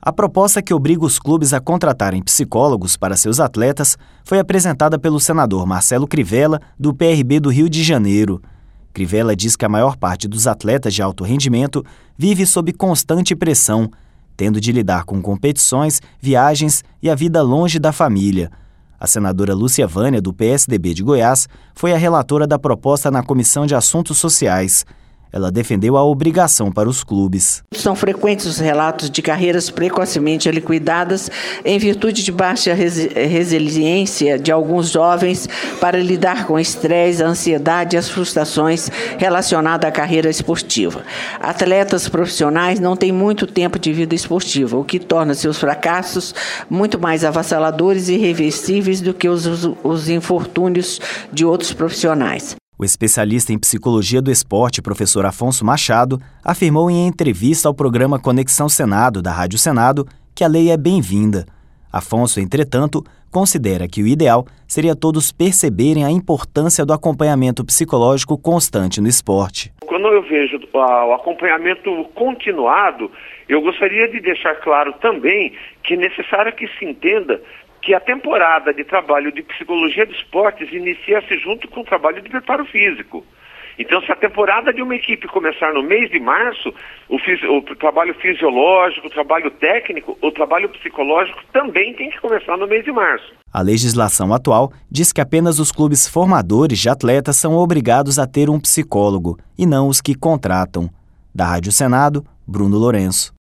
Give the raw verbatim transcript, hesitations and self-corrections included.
A proposta que obriga os clubes a contratarem psicólogos para seus atletas foi apresentada pelo senador Marcelo Crivella, do P R B do Rio de Janeiro. Crivella diz que a maior parte dos atletas de alto rendimento vive sob constante pressão, tendo de lidar com competições, viagens e a vida longe da família. A senadora Lúcia Vânia, do P S D B de Goiás, foi a relatora da proposta na Comissão de Assuntos Sociais. Ela defendeu a obrigação para os clubes. São frequentes os relatos de carreiras precocemente liquidadas em virtude de baixa resi- resiliência de alguns jovens para lidar com o estresse, a ansiedade e as frustrações relacionadas à carreira esportiva. Atletas profissionais não têm muito tempo de vida esportiva, o que torna seus fracassos muito mais avassaladores e irreversíveis do que os, os, os infortúnios de outros profissionais. O especialista em psicologia do esporte, professor Afonso Machado, afirmou em entrevista ao programa Conexão Senado, da Rádio Senado, que a lei é bem-vinda. Afonso, entretanto, considera que o ideal seria todos perceberem a importância do acompanhamento psicológico constante no esporte. Quando eu vejo o acompanhamento continuado, eu gostaria de deixar claro também que é necessário que se entenda que a temporada de trabalho de psicologia de esportes inicia-se junto com o trabalho de preparo físico. Então, se a temporada de uma equipe começar no mês de março, o, fisi- o trabalho fisiológico, o trabalho técnico, o trabalho psicológico também tem que começar no mês de março. A legislação atual diz que apenas os clubes formadores de atletas são obrigados a ter um psicólogo, e não os que contratam. Da Rádio Senado, Bruno Lourenço.